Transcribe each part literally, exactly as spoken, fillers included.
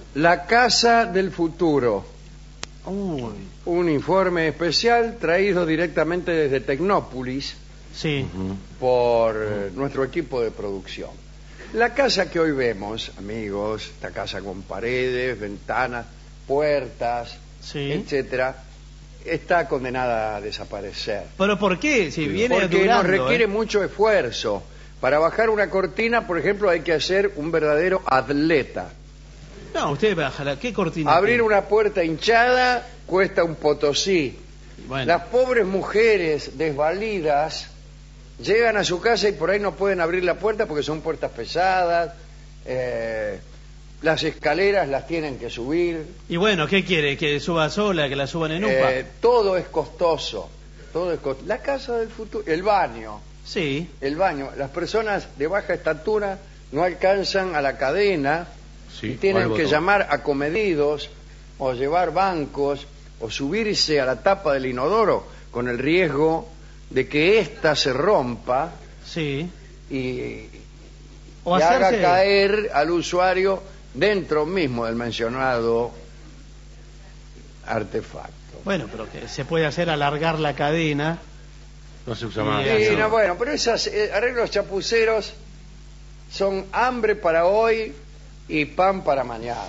La casa del futuro. Uy. Un informe especial traído directamente desde Tecnópolis. Sí. Uh-huh. Por eh, nuestro equipo de producción. La casa que hoy vemos, amigos, esta casa con paredes, ventanas, puertas, sí, etcétera, está condenada a desaparecer. ¿Pero por qué? Si viene Porque durando, nos requiere ¿eh? mucho esfuerzo. Para bajar una cortina, por ejemplo, hay que hacer un verdadero atleta. No, usted baja, ¿qué cortina? Abrir tiene? una puerta hinchada cuesta un potosí. Bueno. Las pobres mujeres desvalidas llegan a su casa y por ahí no pueden abrir la puerta porque son puertas pesadas, eh, las escaleras las tienen que subir. Y bueno, ¿qué quiere? ¿Que suba sola, que la suban en UPA? Eh, todo es costoso, todo es costoso. La casa del futuro, el baño. Sí. El baño. Las personas de baja estatura no alcanzan a la cadena, sí, y tienen que llamar a comedidos o llevar bancos o subirse a la tapa del inodoro con el riesgo de que ésta se rompa, sí, y, o y hacerse... haga caer al usuario dentro mismo del mencionado artefacto. Bueno, pero que se puede hacer alargar la cadena. No se usa más. Sí, no, bueno, pero esos eh, arreglos chapuceros son hambre para hoy y pan para mañana.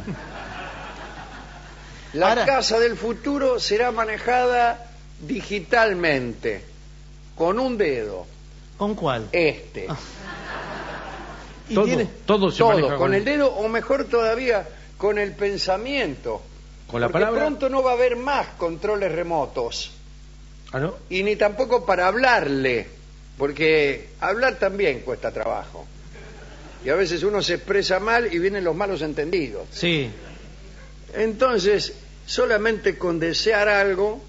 La Ahora... casa del futuro será manejada digitalmente, con un dedo. ¿Con cuál? Este. Ah. ¿Y todo, tiene... todo se Todo, maneja con, con el dedo, o mejor todavía, con el pensamiento. Con la Porque palabra. pronto no va a haber más controles remotos. ¿Ah, no? Y ni tampoco para hablarle, porque hablar también cuesta trabajo. Y a veces uno se expresa mal y vienen los malos entendidos. Sí. Entonces, solamente con desear algo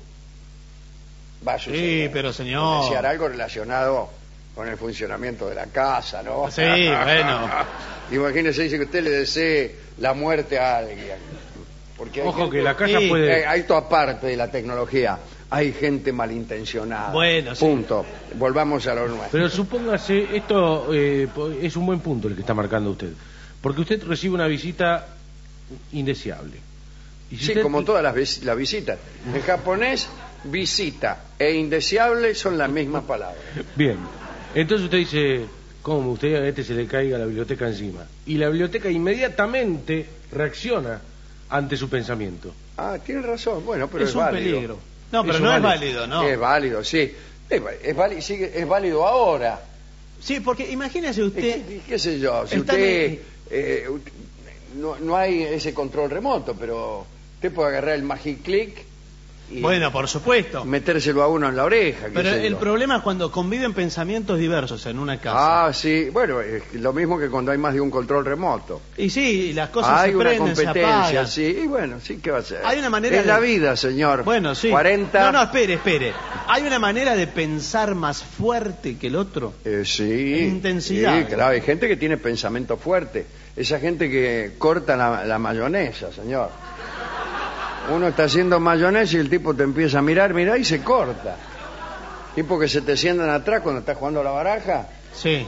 va a suceder. Sí, pero señor... Con desear algo relacionado con el funcionamiento de la casa, ¿no? Sí, bueno. Imagínese, dice que usted le desee la muerte a alguien. Porque hay Ojo gente... que la casa Sí. puede... Eh, hay toda parte de la tecnología. Hay gente malintencionada. Bueno, sí. Punto. Volvamos a lo nuestro. Pero supóngase, esto eh, es un buen punto el que está marcando usted. Porque usted recibe una visita indeseable. Y si Sí, usted... como todas las vis- las visitas. En japonés, visita e indeseable son la misma palabra. Bien. Entonces usted dice, ¿cómo? Usted a este se le caiga la biblioteca encima. Y la biblioteca inmediatamente reacciona ante su pensamiento. Ah, tiene razón. Bueno, pero es, es un válido. peligro. No, pero Eso no vale. es válido, ¿no? Es válido, sí. Es, va- es, válido, sigue- es válido ahora. Sí, porque imagínese usted... ¿Qué, qué sé yo? Si Está usted... en- eh, ut- no, no hay ese control remoto, pero usted puede agarrar el Magic Click y Bueno, por supuesto. metérselo a uno en la oreja. qué Pero sé el yo. problema es cuando conviven pensamientos diversos en una casa. Ah, sí. Bueno, es lo mismo que cuando hay más de un control remoto. Y sí, las cosas Hay se una prenden, se competencia, apagan. sí. Y bueno, sí, ¿qué va a ser? Hay una manera Es de- la vida, señor. Bueno, sí. cuarenta... No, no, espere, espere. Hay una manera de pensar más fuerte que el otro. Eh, sí. En intensidad. Sí, claro, hay gente que tiene pensamiento fuerte. Esa gente que corta la, la mayonesa, señor. Uno está haciendo mayonesa y el tipo te empieza a mirar, mira, y se corta. Tipo que se te sientan atrás cuando estás jugando a la baraja Sí.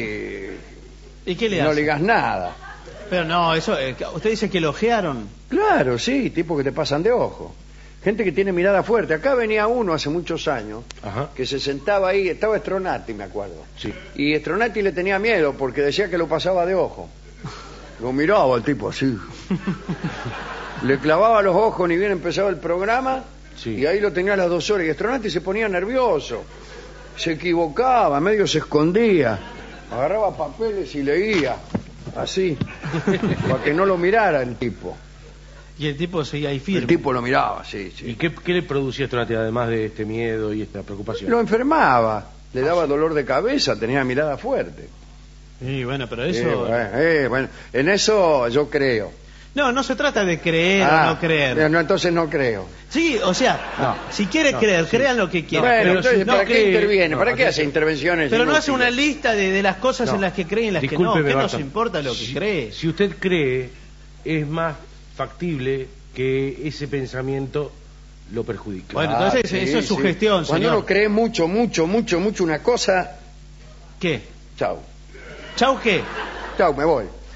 y ¿Y qué le no hace? le digas nada. Pero no, eso... eh, usted dice que elogiaron. Claro, sí, tipo que te pasan de ojo. Gente que tiene mirada fuerte. Acá venía uno hace muchos años Ajá. que se sentaba ahí, estaba Stronati, me acuerdo. Sí. Y Stronati le tenía miedo porque decía que lo pasaba de ojo. Lo miraba el tipo así. Le clavaba los ojos ni bien empezaba el programa, Sí. y ahí lo tenía a las dos horas. Y Stronati se ponía nervioso, se equivocaba, medio se escondía, agarraba papeles y leía, así, para que no lo mirara el tipo. Y el tipo seguía ahí firme. El tipo lo miraba, sí, sí. ¿Y qué, qué le producía esto además de este miedo y esta preocupación? Lo enfermaba, le daba dolor de cabeza, tenía mirada fuerte. Y bueno, pero Eh, eso... bueno, eh, bueno, en eso yo creo. No, no se trata de creer Ah, o no creer. eh, No, entonces no creo. Sí, o sea, No, si quiere no, creer, sí. crean lo que quieran. Bueno, pero entonces, si- ¿para no, qué que- interviene? no, ¿Para qué atención. hace intervenciones Pero no hace inútiles? una lista de, de las cosas No. en las que cree y en las que no. Discúlpeme, ¿Qué nos Barton. importa lo que Si- cree? Si usted cree, es más factible que ese pensamiento lo perjudique. Bueno, entonces eso es sugestión, Cuando señor. uno cree mucho, mucho, mucho, mucho una cosa, ¿Qué? chau. ¿Chau qué? Chau, me voy.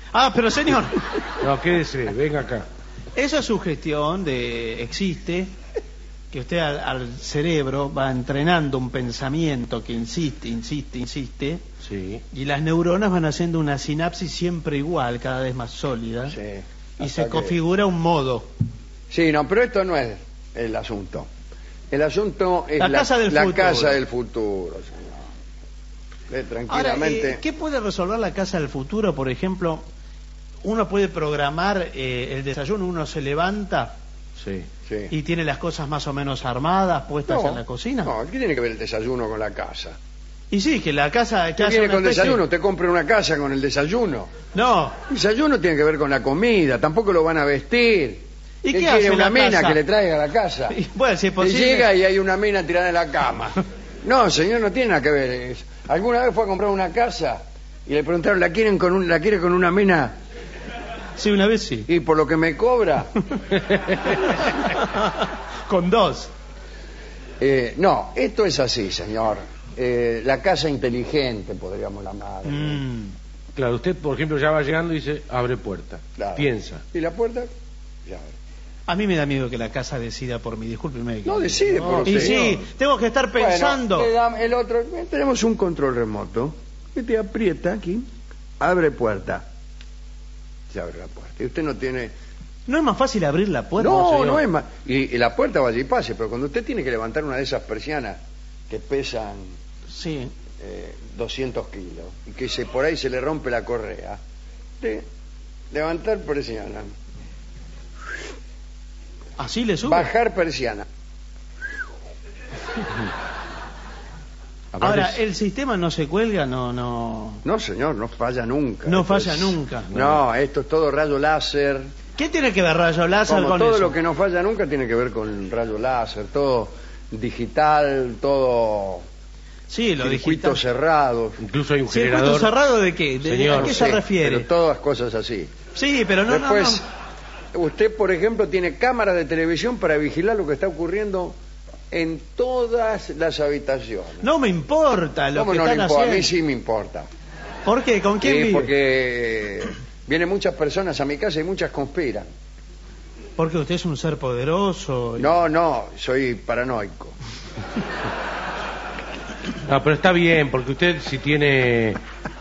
Ah, pero señor, No, quédese, venga acá. esa sugestión de existe, que usted al, al cerebro va entrenando un pensamiento que insiste, insiste, insiste, Sí. y las neuronas van haciendo una sinapsis siempre igual, cada vez más sólida, Sí, y hasta se que- configura un modo. Sí, no, pero esto no es el asunto. El asunto es La casa del la futuro. casa del futuro, señor. Ve Ahora, tranquilamente. eh, ¿qué puede resolver la casa del futuro? Por ejemplo, uno puede programar eh, el desayuno, uno se levanta Sí. Sí. y tiene las cosas más o menos armadas, puestas en la cocina. No, ¿qué tiene que ver el desayuno con la casa? Y sí, que la casa... Que ¿Qué hace viene una con especie- desayuno? Usted compra una casa con el desayuno. No. El desayuno tiene que ver con la comida, tampoco lo van a vestir. ¿Y Él qué hace quiere una la mina casa? que le traiga a la casa. Y, bueno, si es Y posible... llega y hay una mina tirada en la cama. No, señor, no tiene nada que ver eso. ¿Alguna vez fue a comprar una casa y le preguntaron, ¿la quieren con un, la quiere con una mina? Sí, una vez sí. Y por lo que me cobra. Con dos. Eh, no, esto es así, señor. Eh, la casa inteligente, podríamos llamar. Mm. Claro, usted, por ejemplo, ya va llegando y dice, abre puerta. Claro. Piensa. ¿Y la puerta? Ya. A mí me da miedo que la casa decida por mí, discúlpeme. No decide por Y usted. sí, tengo que estar pensando. Bueno, le da- el otro, eh, tenemos un control remoto que te aprieta aquí, abre puerta. Se abre la puerta. Y usted no tiene... ¿No es más fácil abrir la puerta? no, señor? no es más. Y, y la puerta vaya y pase, pero cuando usted tiene que levantar una de esas persianas que pesan Sí. eh, doscientos kilos y que se, por ahí se le rompe la correa, de levantar persiana, ¿Así le sube? bajar persiana. Aparte Ahora, es- ¿el sistema no se cuelga? No, no... No, señor, no falla nunca. No Esto falla es- nunca. No, esto es todo rayo láser. ¿Qué tiene que ver rayo láser Como con todo eso? lo que no falla nunca tiene que ver con rayo láser, todo digital, todo Sí, lo circuitos digital. cerrados. Incluso hay un ¿Circuito generador. cerrado de qué? ¿De, Señor, ¿A qué No se sé, refiere? Pero todas cosas así. Sí, pero no, no, Después, no. usted, por ejemplo, tiene cámaras de televisión para vigilar lo que está ocurriendo en todas las habitaciones. No me importa lo ¿Cómo que no le están importa? A mí haciendo. sí me importa. ¿Por qué? ¿Con quién Sí, vive? porque vienen muchas personas a mi casa y muchas conspiran. Porque usted es un ser poderoso. y- No, no, soy paranoico. No, pero está bien, porque usted si tiene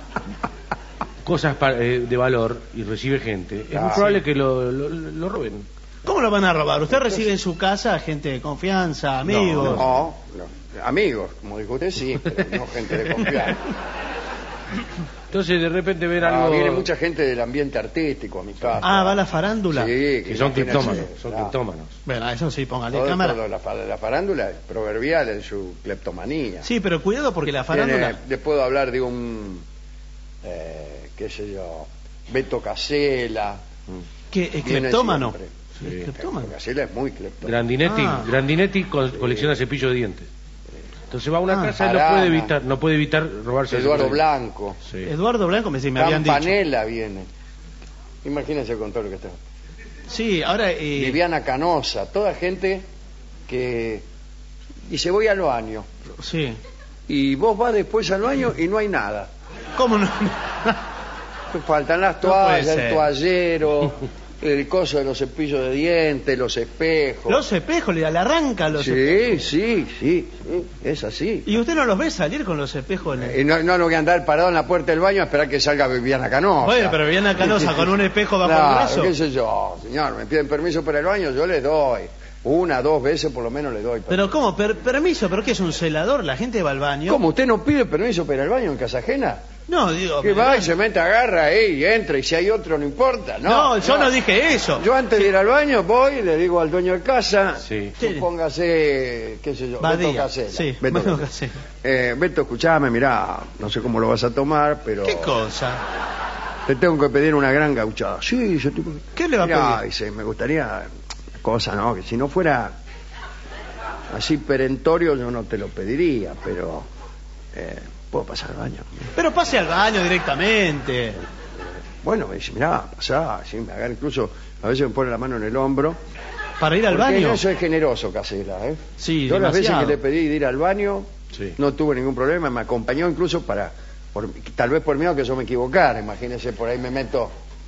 cosas pa- eh, de valor y recibe gente, es muy Ah, probable que lo, lo, lo roben. ¿Cómo lo van a robar? Usted recibe en su casa a gente de confianza, amigos. No, no, amigos, como dijo usted, sí, pero no gente de confianza. Entonces de repente ver Ah, algo viene mucha gente del ambiente artístico a mi casa. Ah, va la farándula. Sí, que son imagínese, cleptómanos, son claro. cleptómanos. Bueno, eso sí, póngale Todo- cámara. todo la, fa- la farándula es proverbial en su cleptomanía. Sí, pero cuidado porque la Tiene- farándula... le puedo hablar de un, eh, qué sé yo, Beto Casella. ¿Qué? ¿Es Viene cleptómano? siempre. ¿Es Sí. cleptómano? Beto Casella es muy cleptómano. Grandinetti, Ah. Grandinetti co- colecciona cepillos de dientes. Entonces va a una Ah. casa y no Arana. puede evitar, no puede evitar robarse el Eduardo cepillo de dientes. Blanco. Sí. Eduardo Blanco me, sí, me habían dicho. Campanella viene. Imagínense con todo lo que está. Sí, ahora... eh, Viviana Canosa, toda gente que dice voy al baño. Sí. Y vos vas después al baño y no hay nada. ¿Cómo no? Faltan las No puede toallas, ser. el toallero, el coso de los cepillos de dientes, los espejos. Los espejos, le, le arranca los espejos. Sí, sí, sí, sí, es así. ¿Y usted no los ve salir con los espejos en el... Y no, no lo voy a andar parado en la puerta del baño a esperar que salga Viviana Canosa. Bueno, pero Viviana Canosa con un espejo bajo Claro, el brazo. qué sé yo, señor, me piden permiso para el baño, yo les doy. Una, dos veces por lo menos le doy. Pero ¿cómo? Per- permiso, ¿pero qué es un celador? La gente va al baño. ¿Cómo? ¿Usted no pide permiso para ir al baño en casa ajena? No, digo... Que pero- va y se mete, agarra ahí y entra, y si hay otro no importa. No, No, yo no dije eso. Yo antes de ir al baño voy y le digo al dueño de casa, Sí. supóngase, qué sé yo, Badía. Beto Casella. Sí, Beto, Beto Casella. Casella. Eh, Beto, escuchame, mirá, no sé cómo lo vas a tomar, pero ¿Qué cosa? te tengo que pedir una gran gauchada. Sí, yo tipo... ¿Qué le va a Mirá, pedir? dice, me gustaría una cosa, ¿no? Que si no fuera así perentorio yo no te lo pediría, pero eh, puedo pasar al baño. Pero pase al baño directamente. Bueno, me dice, mirá, pasá, sí, me agarra incluso, a veces me pone la mano en el hombro. ¿Para ir al Porque en baño? eso es generoso, Casela, ¿eh? Sí, Yo las veces demasiado. que le pedí de ir al baño, Sí. no tuve ningún problema, me acompañó incluso para, por- tal vez por miedo que yo me equivocara, imagínese, por ahí me meto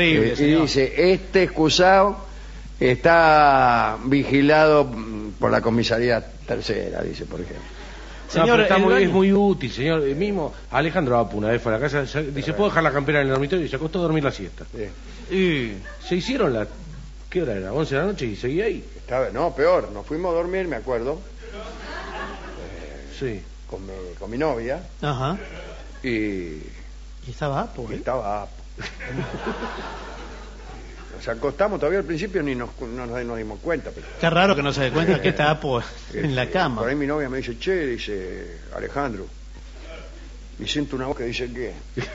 horrible, Eh, y señor. dice, este excusado está vigilado mm, por la comisaría tercera, dice, por ejemplo. No, Señor, pero está el muy, baño- es muy útil, señor. El mismo Alejandro Apu una vez fue a la casa, se- dice, ¿puedo dejar la campera en el dormitorio? Y se acostó a dormir la siesta. Sí. Y- Se hicieron la... ¿Qué hora era? once de la noche y seguía ahí. Estaba, no, peor, nos fuimos a dormir, me acuerdo, Sí. con mi, con mi novia, Ajá. y, Y estaba Apo, y ¿eh? estaba... Nos acostamos, todavía al principio ni nos, no nos, nos dimos cuenta. Pero, Qué raro que no se dé cuenta que está Apo en la eh, cama. Por ahí mi novia me dice, che, dice, Alejandro, y siento una voz que dice, ¿qué?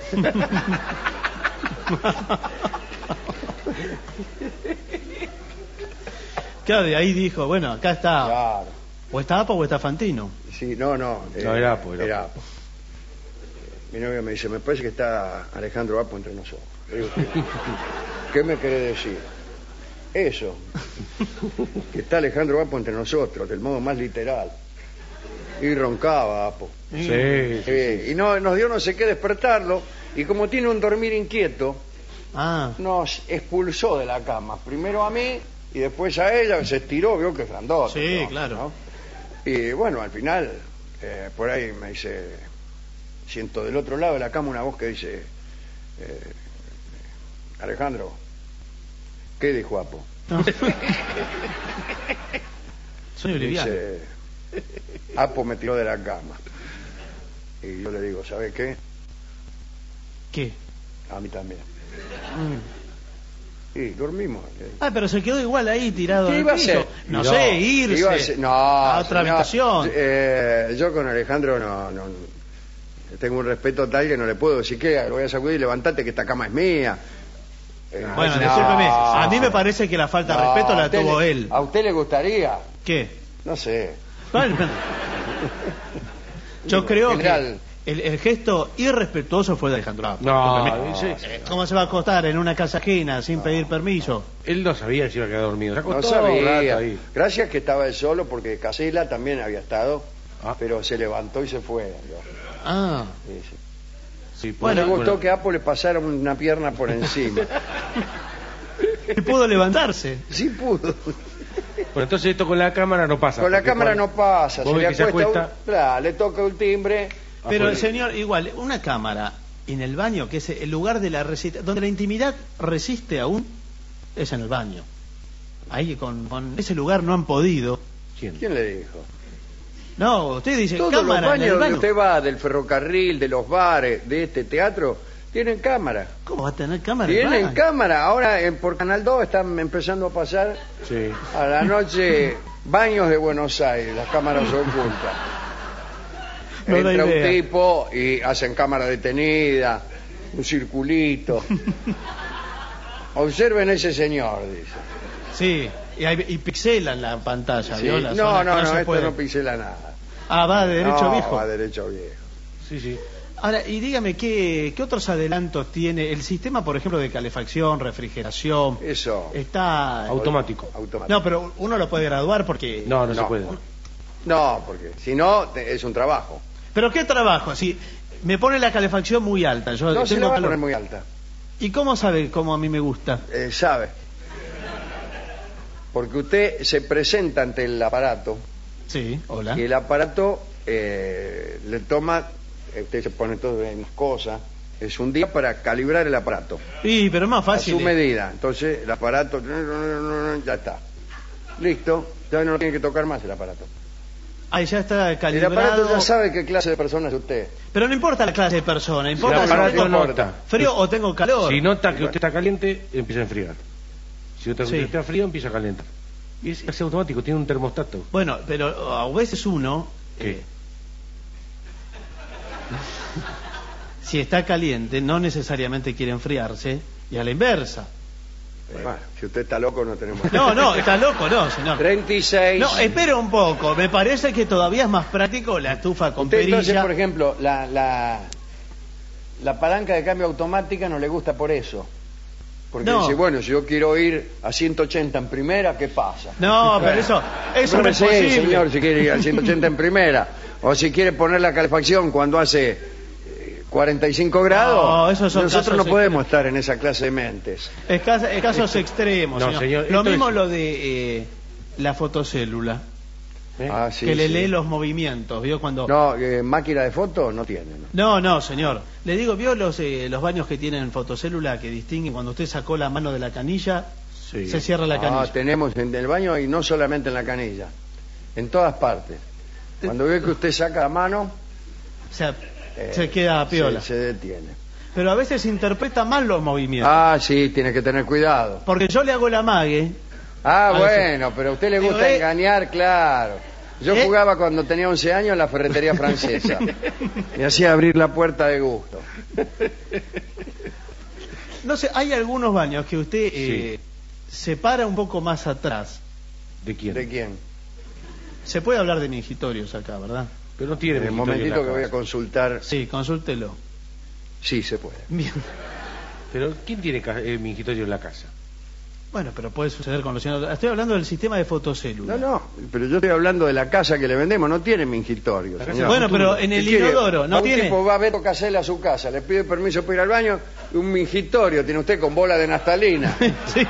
Claro, de ahí dijo, bueno, acá está. Claro. O está Apo o está Fantino. Sí, no, no. No, era Apo, era Apo. Mi novia me dice, me parece que está Alejandro Apo entre nosotros. Le digo, ¿qué, ¿qué me querés decir? Eso, que está Alejandro Apo entre nosotros, del modo más literal. Y roncaba Apo. Sí, sí, Eh, y no, nos dio no sé qué despertarlo, y como tiene un dormir inquieto, Ah, nos expulsó de la cama. Primero a mí, y después a ella, se estiró, vio que es grandote. Sí, ¿no? claro. ¿No? Y bueno, al final, eh, por ahí me dice, siento del otro lado de la cama una voz que dice, eh, Alejandro, ¿qué dijo Apo? no. Soy Oliviano. Dice, Apo me tiró de la cama. Y yo le digo, ¿sabe qué? ¿Qué? A mí también. Mm. Y dormimos. Ah, pero se quedó igual ahí tirado ¿Qué en el iba a piso. hacer? No, No, sé, irse Iba a ser- no, a otra señor, habitación. eh, yo con Alejandro no, no, tengo un respeto tal que no le puedo decir que lo voy a sacudir, levantate que esta cama es mía. Eh, Bueno, no, discúlpeme, a mí no. me parece que la falta de No, respeto a la usted tuvo le- él. ¿A usted le gustaría? ¿Qué? No sé. Bueno, yo Digo, creo general. que el, el gesto irrespetuoso fue de Alejandro Apo. No, Discúlpeme. dice- ¿Cómo se va a acostar en una casa ajena sin pedir permiso? Él no sabía si iba a quedar dormido. Se No acostó un rato sabía. ahí. Gracias que estaba él solo porque Casela también había estado, Ah. pero se levantó y se fue. yo. Ah, Sí, sí. Sí, No Bueno, le gustó bueno. que a Apo le pasara una pierna por encima. y pudo levantarse. Sí pudo. Bueno, entonces esto con la cámara no pasa. Con la porque cámara cuando- no pasa. vos Se le ves que se acuesta, acuesta- un- claro, le toca un timbre. Pero, afuera. señor, igual, una cámara en el baño, que es el lugar de la resiste, donde la intimidad resiste aún, es en el baño. Ahí con, con ese lugar no han podido. ¿Quién? ¿Quién le dijo? No, usted dice Todos los cámara en baños el donde baño. usted va, del ferrocarril, de los bares, de este teatro, tienen cámara. ¿Cómo va a tener cámara en el Tienen baño? cámara. Ahora en, por Canal dos están empezando a pasar Sí. a la noche baños de Buenos Aires, las cámaras ocultas. No da Entra un idea. tipo y hacen cámara detenida, un circulito. Observen ese señor, dice. Sí, y, hay, y pixelan la pantalla, Sí. ¿vio? La No, zona no, que no, se esto puede. no pixela nada. Ah, va de derecho No, viejo. va derecho viejo. Sí, sí. Ahora, y dígame, ¿qué, ¿qué otros adelantos tiene el sistema, por ejemplo, de calefacción, refrigeración? Eso. Está... Automático. Automático. No, pero uno lo puede graduar porque... No, no, se No. puede. No, porque si no, te- es un trabajo. ¿Pero qué trabajo? Si me pone la calefacción muy alta, yo No se tengo la va a calor. poner muy alta. ¿Y cómo sabe cómo a mí me gusta? Eh, sabe. Porque usted se presenta ante el aparato Sí, hola. y el aparato eh, le toma, eh, usted se pone todas las cosas, es un día para calibrar el aparato Sí, pero es más a fácil. su medida. Entonces el aparato ya está. Listo, ya no tiene que tocar más el aparato. Ahí ya está El calibrado. aparato ya sabe qué clase de persona es usted. Pero no importa la clase de persona, importa el si aparato tengo nota. frío o tengo calor. Si nota que usted está caliente, empieza a enfriar. Si está, Sí. está frío, empieza a calentar. Y es, es automático, tiene un termostato. Bueno, pero a veces uno, ¿Qué? eh, si está caliente, no necesariamente quiere enfriarse, y a la inversa. Bueno, si usted está loco, no tenemos... No, no, está loco, no, señor. treinta y seis. No, espera un poco. Me parece que todavía es más práctico la estufa con Usted entonces, perilla. por ejemplo, la, la, la palanca de cambio automática no le gusta por eso. Porque No. dice, bueno, si yo quiero ir a ciento ochenta en primera, ¿qué pasa? No, pero eso, eso no es sí, posible. señor, si quiere ir a ciento ochenta en primera. O si quiere poner la calefacción cuando hace eh, cuarenta y cinco grados. No, esos son nosotros casos no podemos extremos. estar en esa clase de mentes. Es caso- es casos extremos, No, señor. señor, Lo esto mismo es- lo de eh, la fotocélula, ¿Eh? Ah, sí, que le sí. lee los movimientos, ¿vio? Cuando... No, eh, máquina de foto no tiene. ¿no? No, no, señor. Le digo, ¿vio los, eh, los baños que tienen fotocélula que distinguen cuando usted sacó la mano de la canilla? Sí. Se cierra la Ah, canilla. tenemos en el baño y no solamente en la canilla, en todas partes. Cuando ve que usted saca la mano, O sea, eh, se queda a piola. Se, se detiene. Pero a veces interpreta mal los movimientos. Ah, sí, tiene que tener cuidado. Porque yo le hago la mague. Ah, A bueno, pero a usted le Digo, gusta eh, engañar, claro. Yo eh. jugaba cuando tenía once años en la ferretería francesa. Me hacía abrir la puerta de gusto. No sé, hay algunos baños que usted eh, se para un poco más atrás. ¿De quién? ¿De quién? Se puede hablar de mingitorios acá, ¿verdad? Pero no tiene En el mingitorio en momentito la que voy a casa. consultar, Sí, consúltelo. sí se puede. Bien. Pero ¿quién tiene ca- eh, mingitorio en la casa? Bueno, pero puede suceder con los señores. Estoy hablando del sistema de fotocélula. No, no, pero yo estoy hablando de la casa que le vendemos, no tiene mingitorio, La casa señor. Bueno, pero en el ¿Qué quiere? inodoro, ¿no Un tiene? tipo va a Beto Casella a su casa, le pide permiso para ir al baño, y un mingitorio tiene usted con bola de naftalina. Sí.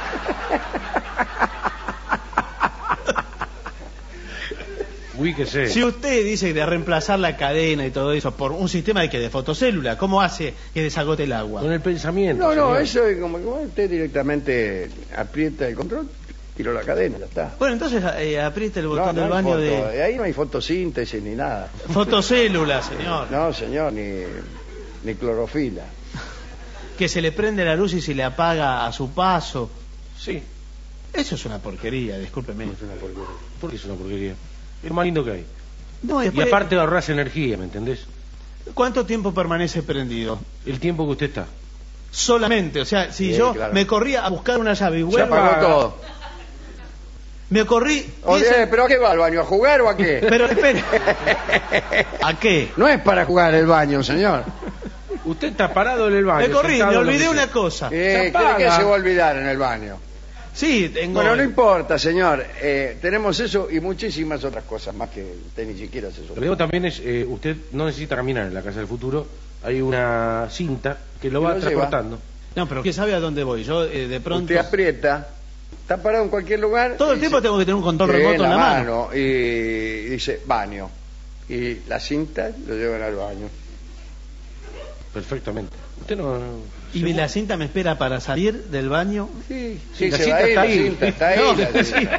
Uy, que sé. Si usted dice de reemplazar la cadena y todo eso por un sistema de que de fotocélula, ¿cómo hace que desagote el agua? Con el pensamiento. No, no, señor. eso es como que usted directamente aprieta el control, tiro la cadena, ya está. Bueno, entonces eh, apriete el No, botón no del hay baño foto, de ahí no hay fotosíntesis ni nada. fotocélula, señor. No, señor, ni, ni clorofila. Que se le prende la luz y se le apaga a su paso. Sí. Eso es una porquería, discúlpeme. Es una porquería. ¿Por qué es una porquería? Es lo más lindo que hay. No, Y después, aparte ahorras energía, ¿me entendés? ¿cuánto tiempo permanece prendido? El tiempo que usted está. Solamente, o sea, si Sí, yo claro. me corría a buscar una llave y Se vuelvo, apagó todo. me corrí. Oye, diez- ¿pero a qué va al baño? ¿A jugar o a qué? Pero espere. ¿A qué? No es para jugar el baño, señor. Usted está parado en el baño. Me corrí, me sentado, olvidé lo que una sea. cosa. Eh, ¿qué, apaga. qué se va a olvidar en el baño? Sí, tengo. Bueno, no importa, señor. Eh, tenemos eso y muchísimas otras cosas más que usted ni siquiera se Lo que suele. digo también es, eh, usted no necesita caminar en la casa del futuro. Hay una cinta que lo Que va lo lleva. transportando. No, pero ¿qué sabe a dónde voy? Yo eh, de pronto. Usted aprieta, está parado en cualquier lugar. Todo el y tiempo dice, tengo que tener un control que remoto en la mano. y dice baño. Y la cinta lo llevan al baño. Perfectamente. Usted no... Y seguro- la cinta me espera para salir del baño. Sí, Sí, sí, la se cinta va a ir, está la ahí. cinta está ahí. No, la sí. cinta.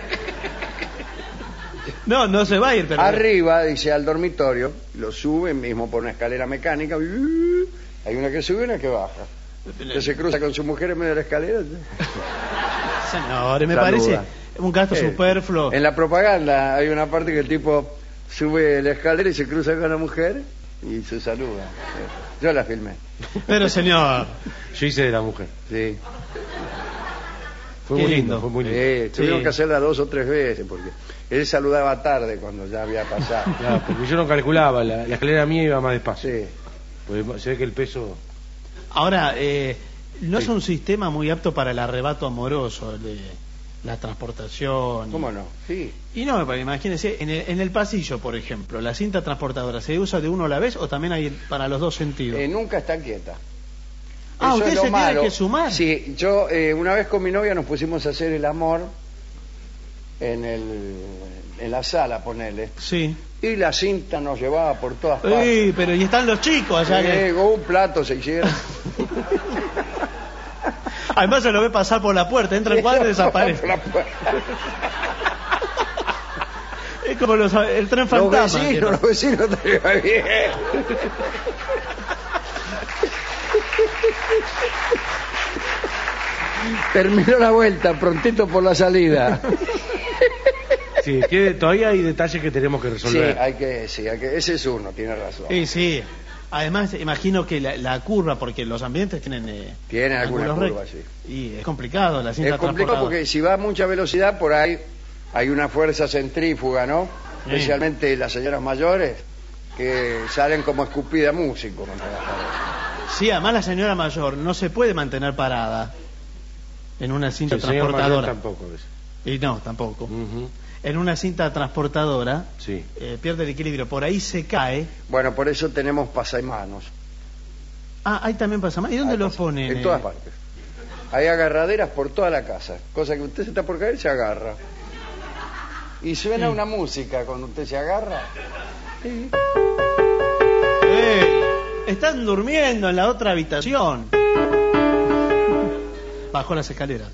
No, no se va a ir, pero. Arriba, dice, al dormitorio, lo sube mismo por una escalera mecánica. y- Hay una que sube y una que baja. Usted se cruza con su mujer en medio de la escalera. Señores, me Saluda. parece un gasto Eh, superfluo. En la propaganda hay una parte que el tipo sube la escalera y se cruza con la mujer y se saluda. Eh, Yo la filmé. Pero, señor. Yo hice de la mujer. Sí. Fue Qué muy lindo, lindo. fue muy lindo. Eh, tuvieron Sí. que hacerla dos o tres veces porque él saludaba tarde cuando ya había pasado. Claro, porque yo no calculaba, la, la escalera mía iba más despacio. Sí. Pues se ve que el peso... Ahora, eh, no es Sí. un sistema muy apto para el arrebato amoroso, el de la transportación. ¿Cómo no? Sí. Y no, pero imagínense, en el, en el pasillo, por ejemplo, la cinta transportadora, ¿se usa de uno a la vez o también hay para los dos sentidos? Eh, nunca está quieta. Ah, Eso usted es lo se tiene malo. que sumar. Sí, yo eh, una vez con mi novia nos pusimos a hacer el amor en el en la sala, ponele. Sí. Y la cinta nos llevaba por todas partes. Uy, pero y están los chicos allá. que- Eh, con un plato se hicieron. Además se lo ve pasar por la puerta, entra el cuadro y desaparece. Por la puerta. Es como los- el tren Los fantasma. vecinos, los vecinos te llevan bien. Terminó la vuelta, prontito por la salida. Sí, tiene, todavía hay detalles que tenemos que Sí, resolver. hay que, sí, hay que, ese es uno, tiene razón. Sí, sí. Además, imagino que la, la curva, porque los ambientes tienen... Eh, Tienen alguna ángulos curva, rectos. sí. Y es complicado la cinta Es complicado transportadora. porque si va a mucha velocidad, por ahí hay una fuerza centrífuga, ¿no? Sí. Especialmente las señoras mayores, que salen como escupida músico. cuando bajan. Sí, además la señora mayor no se puede mantener parada en una cinta El señor mayor transportadora. tampoco a veces. Y no, tampoco. Ujú. En una cinta transportadora Sí. eh, pierde el equilibrio. Por ahí se cae. Bueno, por eso tenemos pasamanos. Ah, ahí también pasa más. ¿Y dónde Hay los pas- ponen? En eh? todas partes. Hay agarraderas por toda la casa. Cosa que usted se está por caer, se agarra. Y suena Sí. una música cuando usted se agarra. Sí. Eh, están durmiendo en la otra habitación. Bajo las escaleras.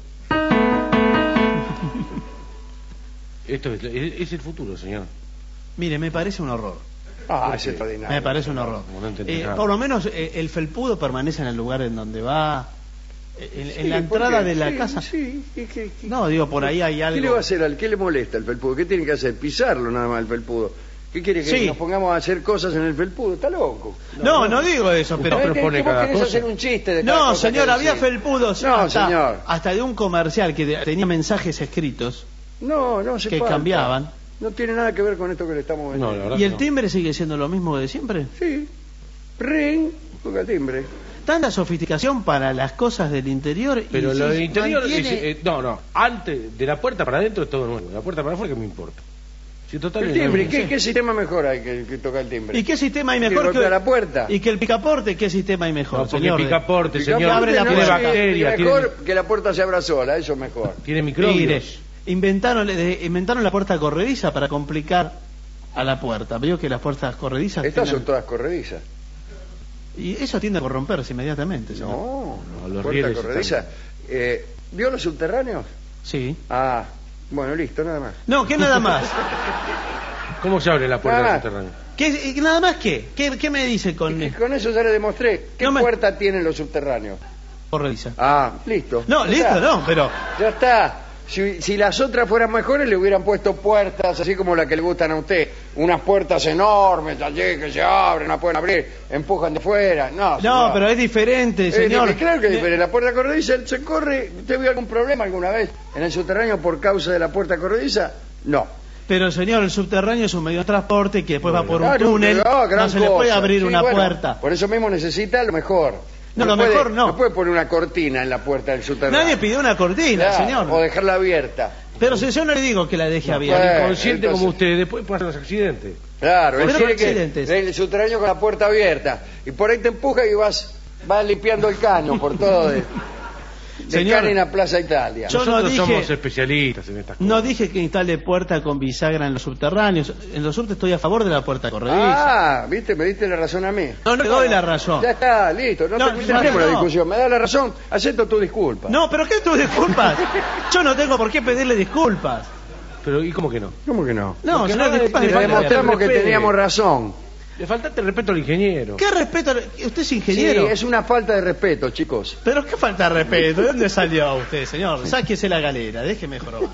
Esto es, es- es el futuro, señor. Mire, me parece un horror. Ah, ¿Por es qué? extraordinario. Me parece un horror. No, no entendí Eh, nada. por lo menos eh, el felpudo permanece en el lugar en donde va. Eh, En, en Sí, la ¿por entrada qué? de la Sí, casa. Sí, ¿y qué- qué- No, digo, por ahí hay ¿Qué algo. le va a hacer al qué le molesta el felpudo? ¿Qué tiene que hacer? Pisarlo nada más el felpudo. ¿Qué quiere que Sí. nos pongamos a hacer cosas en el felpudo? Está loco. No, no digo eso, pero. Usted ¿Qué- propone qué vos cada querés cosa? hacer un chiste de cada No, cosa señor, que había decís? felpudos. No, hasta, señor. Hasta de un comercial que de- tenía mensajes escritos No, no se que falta. cambiaban. No tiene nada que ver con esto que le estamos No, vendiendo. la verdad ¿Y que el no. timbre sigue siendo lo mismo de siempre? Sí. Ring, toca el timbre. Tanta sofisticación para las cosas del interior. y Pero lo sí, del interior, mantiene- es, eh, no, no, antes, de la puerta para adentro es todo nuevo, de la puerta para afuera que me importa. Si total El es lo timbre, mismo. ¿qué, qué sistema mejor hay que, que toca el timbre? ¿Y qué sistema hay ¿Que mejor golpea la puerta? ¿Y que el picaporte qué sistema hay mejor, No, porque señor? el picaporte, El señor, picaporte abre la no, tiene puerta. sí, bacterias, tiene, mejor que la puerta se abra sola, eso es mejor. tiene microbios. Mire, inventaron, eh, inventaron la puerta corrediza para complicar a la puerta. Veo que las puertas corredizas Estas tienen- son todas corredizas. Y eso tiende a corromperse inmediatamente, señor. No, No, los puerta rieles corrediza. están- Eh, ¿Vio los subterráneos? Sí. Ah, bueno, listo, nada más. No, que nada más. ¿Cómo se abre la puerta Ah. del subterráneo? ¿Qué, y nada más qué? ¿Qué, qué me dice con Y con eso ya le demostré. ¿Qué No me- puerta tienen los subterráneos? corrediza? Ah, listo. No, Ya listo, está. no, pero Ya está. Si, si las otras fueran mejores, le hubieran puesto puertas, así como la que le gustan a usted. Unas puertas enormes, allí que se abren, no pueden abrir, empujan de fuera. No, no, señor. pero es diferente, Eh, señor. dije, claro que es Eh, diferente. La puerta corrediza se corre. ¿Usted vio algún problema alguna vez en el subterráneo por causa de la puerta corrediza? No. Pero señor, el subterráneo es un medio de transporte que después va por un Ah, no, túnel, no, gran no se le puede cosa. abrir Sí, una bueno, puerta. Por eso mismo necesita lo mejor. No, lo puede- mejor no. No puede poner una cortina en la puerta del subterráneo. Nadie pidió una cortina, Claro, señor. O dejarla abierta. Pero si yo no le digo que la deje abierta. Bueno, Inconsciente entonces- como usted, después pasan los accidentes. Claro, él Pero quiere accidentes. que el subterráneo con la puerta abierta. Y por ahí te empuja y vas, vas limpiando el caño por todo de, de Señor, Caren a Plaza Italia. Yo no Nosotros dije- somos especialistas en estas cosas. No dije que instale puerta con bisagra en los subterráneos. En los subtes estoy a favor de la puerta corrediza. Ah, viste, me diste la razón a mí. No, no le doy la razón. Ya está, listo, no, No, te- ya terminemos no. la discusión. Me da la razón, acepto tu disculpa. No, pero ¿qué tú disculpas? Yo no tengo por qué pedirle disculpas. Pero, ¿y cómo que no? ¿Cómo que no? No, Porque señor, nada, disculpas le de Le falta- falta- demostramos que respeto. teníamos razón. Le faltaste respeto al ingeniero. ¿Qué respeto? ¿Usted es ingeniero? Sí, es una falta de respeto, chicos. Pero qué falta de respeto. ¿De dónde salió usted, señor? Sáquese la galera, déjeme jorobar.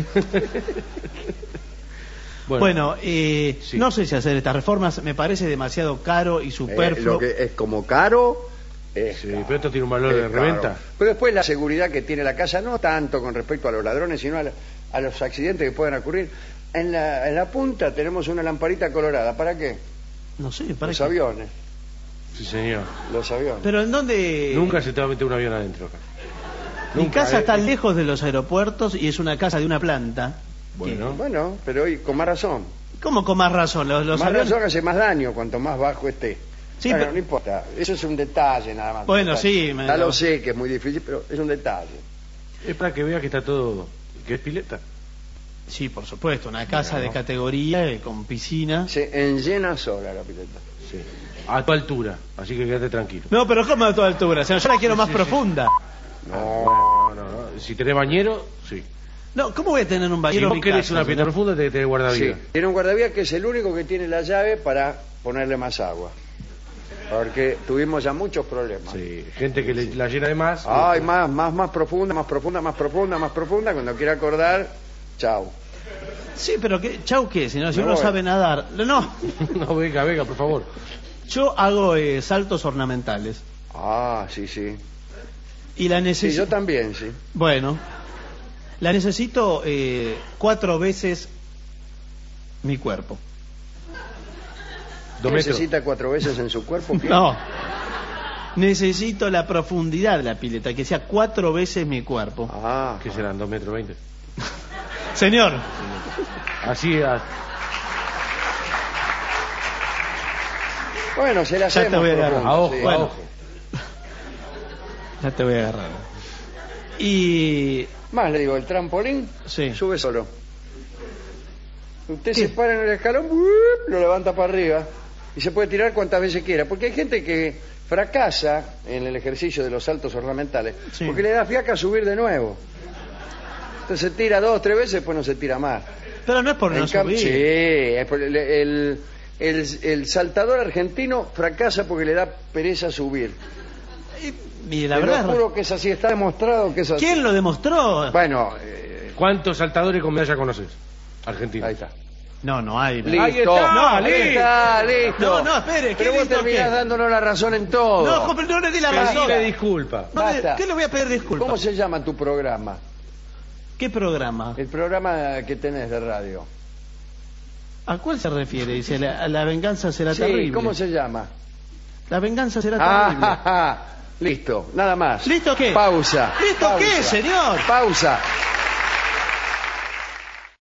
Bueno, eh, Sí. no sé si hacer estas reformas. Me parece demasiado caro y Eh, superfluo. lo que es como caro. Es Sí, caro. pero esto tiene un valor Es de reventa. caro. Pero después la seguridad que tiene la casa, no tanto con respecto a los ladrones, sino a, la- a los accidentes que pueden ocurrir. En la, en la punta tenemos una lamparita colorada. ¿Para qué? No sé, para Los qué. aviones. Sí, señor. Los aviones. Pero ¿en dónde? Nunca se te va a meter un avión adentro acá. Mi Nunca, casa eh. está lejos de los aeropuertos y es una casa de una planta. Bueno. Bueno, pero hoy con más razón. ¿Cómo con más razón? Los, los más aviones- razón hace más daño cuanto más bajo esté. Sí, Bueno, pero- no importa. Eso es un detalle nada más. Bueno, Un detalle. sí, me- Ya lo sé que es muy difícil, pero es un detalle. Es para que vea que está todo... que es pileta. Sí, por supuesto, una casa de categoría eh, con piscina. Se enllena sola la pileta. Sí. A tu altura. Así que quédate tranquilo. No, pero ¿cómo a toda altura? O sea, yo la quiero más profunda. No, no, no. Si tenés bañero, sí. No, ¿cómo voy a tener un Si bañero? vos en mi querés casa, una señor? pileta profunda, te, te guarda Sí, vida. tiene un guardavidas que es el único que tiene la llave para ponerle más agua. Porque tuvimos ya muchos problemas. Sí, gente que le- la llena de más. Ay, más, más, más profunda, más profunda, más profunda, más profunda. Cuando quiera acordar, chau. Sí, pero ¿qué? ¿Chau qué? Si, no, si Me uno voy. sabe nadar. No, No, venga, venga, por favor. yo hago eh, saltos ornamentales. Ah, sí, sí. Y la Sí, necesito... yo también, sí. Bueno, la necesito eh, cuatro veces mi cuerpo. Dos metros. ¿Necesita cuatro veces en su cuerpo? ¿Qué? No. Necesito la profundidad de la pileta, que sea cuatro veces mi cuerpo. Ah, ¿Qué serán? ¿Dos metros veinte? Señor, Así, a- bueno, se la Ya te hacemos voy a agarrar. profunda, a ojo, sí. a Bueno. ojo. ya te voy a agarrar. Y... Más le digo, el trampolín Sí. sube solo. Usted ¿Qué? se para en el escalón, ¡buip! Lo levanta para arriba y se puede tirar cuantas veces quiera. Porque hay gente que fracasa en el ejercicio de los saltos ornamentales Sí. porque le da fiaca subir de nuevo. Entonces se tira dos, tres veces, después no se tira más. Pero no es por no En cam- subir. sí, es por el, el, el- el saltador argentino fracasa porque le da pereza subir. Y, y la Te verdad... lo juro que es así, está demostrado que es así. ¿Quién lo demostró? Bueno, eh, ¿Cuántos saltadores con medalla conoces? Argentina. ahí está. No, no hay. Listo. Ahí está, no, listo. está, listo. No, no, espere, ¿qué Pero vos listo terminás qué? dándonos la razón en todo. No, compa- no le di la razón. Pedile disculpa. No le- Basta. ¿Qué le voy a pedir disculpas? ¿Cómo se llama tu programa? ¿Qué programa? El programa que tenés de radio. ¿A cuál se refiere? Dice, la, la venganza será Sí, terrible. ¿cómo se llama? La venganza será terrible. Ah, listo, nada más. ¿Listo qué? Pausa. ¿Listo pausa, qué, señor? Pausa.